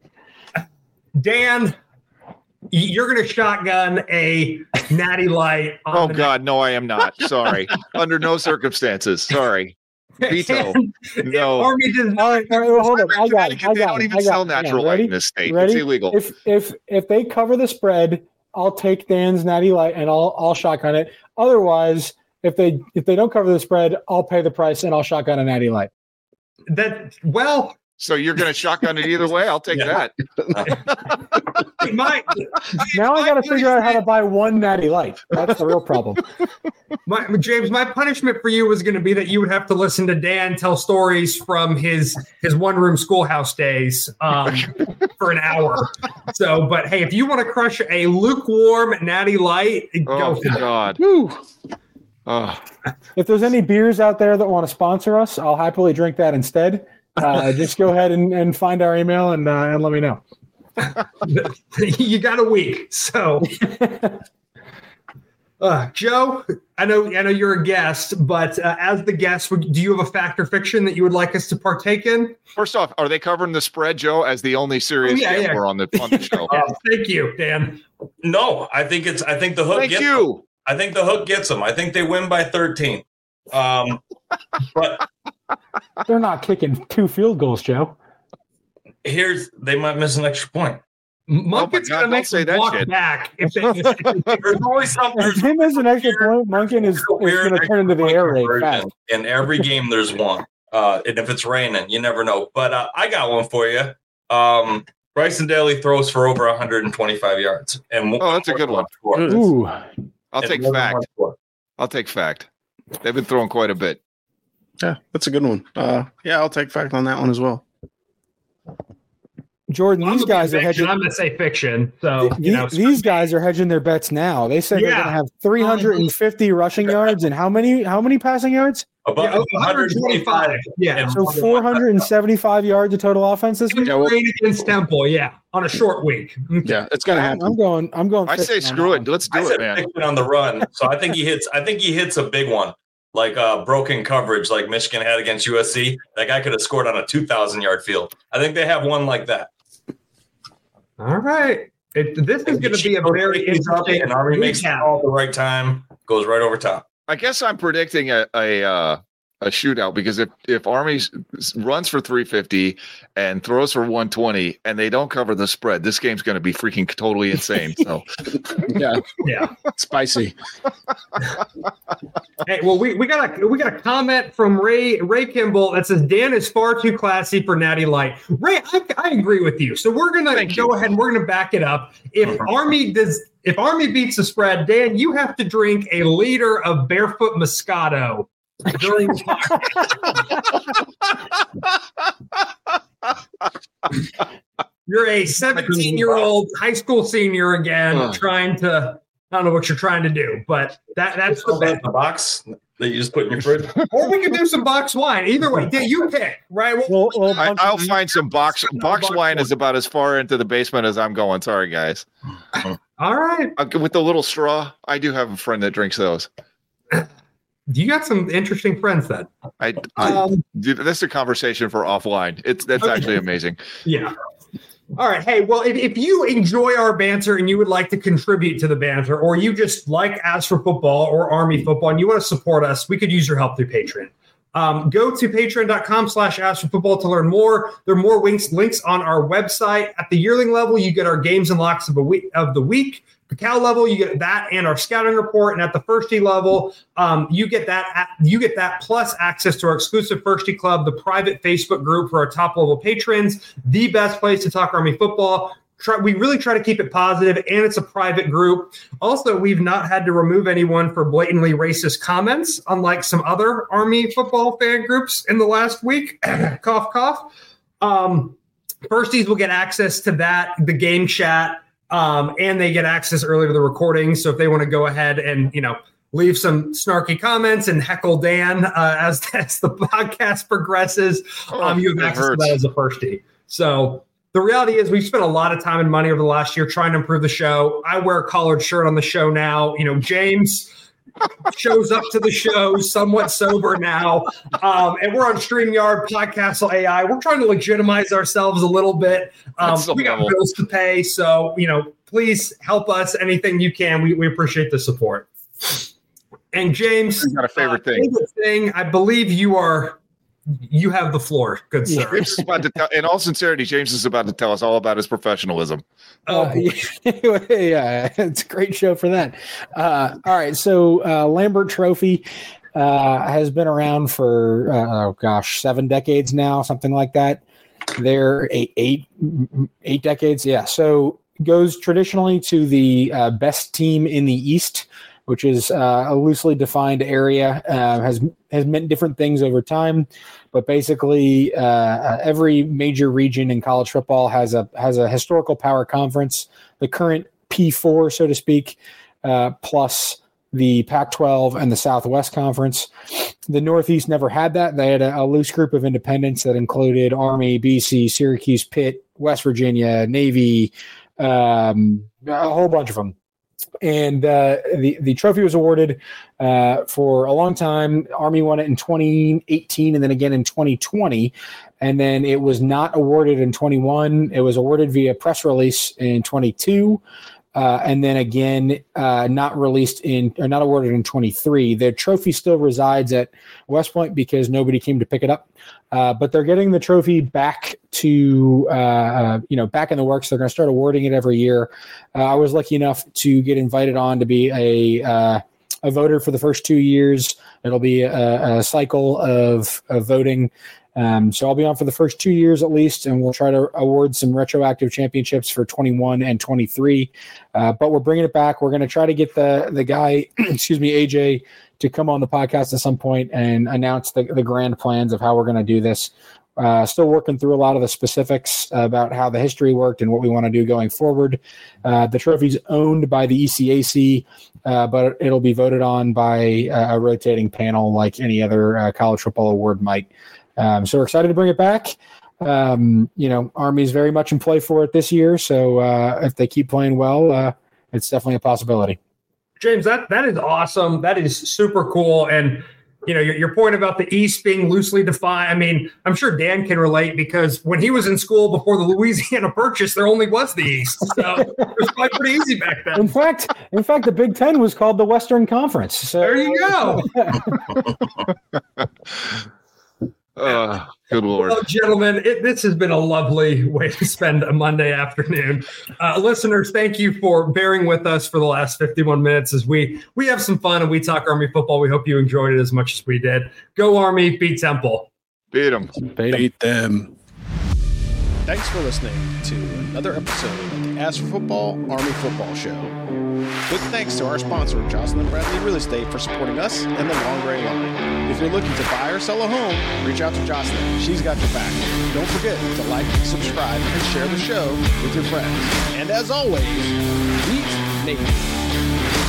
Dan, you're going to shotgun a Natty Light. On oh God, no, I am not. Sorry, under no circumstances. Sorry. Veto. No. Army does not. All right, all right, hold on. I got it. I got they don't it. even I sell got natural it. light in this state. Ready? It's illegal. If if if they cover the spread, I'll take Dan's Natty Light and I'll I'll shotgun it. Otherwise, if they if they don't cover the spread, I'll pay the price and I'll shotgun a Natty Light. That well. So you're going to shotgun it either way? I'll take yeah. that. my, now I got to figure out how to buy one Natty Light. That's the real problem. My, James, my punishment for you was going to be that you would have to listen to Dan tell stories from his his one room schoolhouse days um, for an hour. So, but hey, if you want to crush a lukewarm Natty Light, oh, go for God. Woo. Oh. If there's any beers out there that want to sponsor us, I'll happily drink that instead. Uh, just go ahead and, and find our email and uh, and let me know. You got a week, so uh, Joe. I know I know you're a guest, but uh, as the guest, would, do you have a fact or fiction that you would like us to partake in? First off, are they covering the spread, Joe, as the only serious oh, yeah, gambler yeah. on the on the show? uh, thank you, Dan. No, I think it's. I think the hook. Thank gets you. Them. I think the hook gets them. I think they win by thirteen. Um, but. They're not kicking two field goals, Joe. Here's they might miss an extra point. Munkin's oh gonna make say them walk shit. back. If they miss there's always something. If they miss an extra point, Munkin is, is going to turn into the air raid fast. In every game, there's one. Uh, and if it's raining, you never know. But uh, I got one for you. Um, Bryson Daly throws for over one hundred twenty-five yards. And oh, that's a good one. Ooh. I'll take fact. I'll take fact. They've been throwing quite a bit. Yeah, that's a good one. Uh, yeah, I'll take fact on that one as well. Jordan, well, these guys fiction. are hedging. I'm going to say fiction. So the, you know, these guys are hedging their bets now. They said yeah. they're going to have three hundred fifty rushing yards and how many? How many passing yards? About Yeah, one hundred twenty-five. Yeah. And So four hundred seventy-five yards of total offense this week. Yeah, well, Rain against Temple, yeah, on a short week. Okay. yeah, it's gonna I'm, happen. I'm going. I'm going. I say Fiction on screw that it. one. Let's I do said it, man. Pickett on the run, so I think he hits. I think he hits a big one, like uh, broken coverage, like Michigan had against U S C. That guy could have scored on a two thousand yard field. I think they have one like that. All right. It, this is going to be a very interesting. And Army makes the recap. call at the right time, goes right over top. I guess I'm predicting a a, uh, a shootout because if if Army s- runs for three fifty and throws for one twenty and they don't cover the spread, this game's going to be freaking totally insane. So Yeah, Yeah. spicy. Hey, well, we, we got a we got a comment from Ray Ray Kimball that says Dan is far too classy for Natty Light. Ray, I, I agree with you. So we're gonna Thank go you. ahead and we're gonna back it up. If Army does, if Army beats the spread, Dan, you have to drink a liter of Barefoot Moscato during the podcast. You're a seventeen-year-old high school senior again, Ugh. trying to. I don't know what you're trying to do, but that that's the bet. The box that you just put in your fridge. Or we could do some box wine. Either way, Dan, you pick, right? Well, We'll, we'll I, bunch I'll of- find some box box box wine wine. is about as far into the basement as I'm going. Sorry, guys. all right. Uh, with the little straw, I do have a friend that drinks those. You got some interesting friends then. I, I Um, dude, that's a conversation for offline. It's that's Okay. actually amazing. yeah. All right. Hey, well, if, if you enjoy our banter and you would like to contribute to the banter, or you just like As for Football or Army Football and you want to support us, we could use your help through Patreon. Um, go to patreon.com slash As for Football to learn more. There are more links, links on our website. At the yearling level, you get our games and locks of, a week, of the week. The Cal level, you get that and our scouting report, and at the First Tee level, um, you get that. You get that plus access to our exclusive First Tee Club, the private Facebook group for our top level patrons, the best place to talk Army football. Try, we really try to keep it positive, and it's a private group. Also, we've not had to remove anyone for blatantly racist comments, unlike some other Army football fan groups in the last week. Cough, cough. Um, Firsties will get access to that, the game chat. Um, and they get access early to the recording. So if they want to go ahead and, you know, leave some snarky comments and heckle Dan uh, as, as the podcast progresses, Oh, um, you have that access to hurts. that as a firstie. So the reality is we've spent a lot of time and money over the last year trying to improve the show. I wear a collared shirt on the show now. You know, James shows up to the show somewhat sober now. Um, and we're on StreamYard, Podcastle A I. We're trying to legitimize ourselves a little bit. Um, That's the we got level. bills to pay. So, you know, please help us anything you can. We, we appreciate the support. And James, Got a favorite uh, thing. favorite thing, I believe you are, you have the floor. Good Yeah. sir. James is about to tell, in all sincerity, James is about to tell us all about his professionalism. Oh, Uh, boy. yeah, it's a great show for that. Uh, all right, so uh, Lambert Trophy uh, has been around for uh, oh gosh, seven decades now, something like that. They're eight, eight, eight decades, yeah. So goes traditionally to the uh, best team in the East, which is uh, a loosely defined area. Uh, has has meant different things over time, but basically uh, uh, every major region in college football has a has a historical power conference. The current P four, so to speak, uh, plus the Pac twelve and the Southwest Conference. The Northeast never had that. They had a, a loose group of independents that included Army, B C, Syracuse, Pitt, West Virginia, Navy, um, a whole bunch of them. And uh, the, the trophy was awarded uh, for a long time. Army won it in twenty eighteen and then again in twenty twenty. And then it was not awarded in twenty-one. It was awarded via press release in twenty-two. Uh, and then again, uh, not released in or not awarded in twenty-three. The trophy still resides at West Point because nobody came to pick it up. Uh, but they're getting the trophy back to, uh, uh, you know, back in the works. They're going to start awarding it every year. Uh, I was lucky enough to get invited on to be a uh, a voter for the first two years. It'll be a, a cycle of, of voting. Um, so I'll be on for the first two years at least, and we'll try to award some retroactive championships for twenty-one and twenty-three. Uh, but we're bringing it back. We're going to try to get the the guy, excuse me, A J, to come on the podcast at some point and announce the, the grand plans of how we're going to do this. Uh, still working through a lot of the specifics about how the history worked and what we want to do going forward. Uh, the trophy's owned by the E C A C, uh, but it'll be voted on by uh, a rotating panel like any other uh, college football award might. Um, so we're excited to bring it back. Um, you know, Army's very much in play for it this year. So uh, if they keep playing well, uh, it's definitely a possibility. James, that that is awesome. That is super cool. And you know, your, your point about the East being loosely defined. I mean, I'm sure Dan can relate because when he was in school before the Louisiana Purchase, there only was the East. So it was probably pretty easy back then. In fact, in fact, the Big Ten was called the Western Conference. So. There you go. Uh, good Lord. Well, gentlemen, it, this has been a lovely way to spend a Monday afternoon. Uh, listeners, thank you for bearing with us for the last fifty-one minutes as we we have some fun and we talk Army football. We hope you enjoyed it as much as we did. Go Army, beat Temple. Beat them. Beat them. Thanks for listening to another episode of the Ask for Football Army Football Show. Big thanks to our sponsor, Jocelyn Bradley Real Estate, for supporting us and the Long Gray Line. If you're looking to buy or sell a home, reach out to Jocelyn. She's got your back. Don't forget to like, subscribe, and share the show with your friends. And as always, beat Navy.